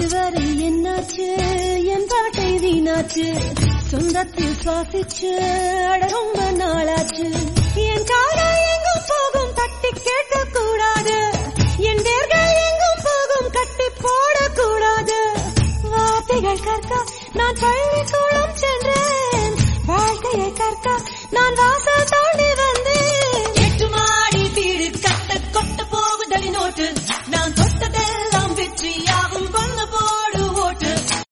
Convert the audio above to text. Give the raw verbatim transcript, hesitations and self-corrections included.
இதுவரை என்னாச்சு என் பாட்டை வீணாச்சு சொந்தத்தில் சுவாசிச்சு அட ரொம்ப நாளாச்சு என் காதல் எங்கும் போகும் தட்டி கேட்க கூடாது என் வேர்கள் எங்கும் போகும் கட்டி போடக்கூடாது வார்த்தைகள் கற்க நான் பள்ளிக்கூடம் சென்றேன் வாழ்க்கையை கற்க நான் வாசல் தாண்டி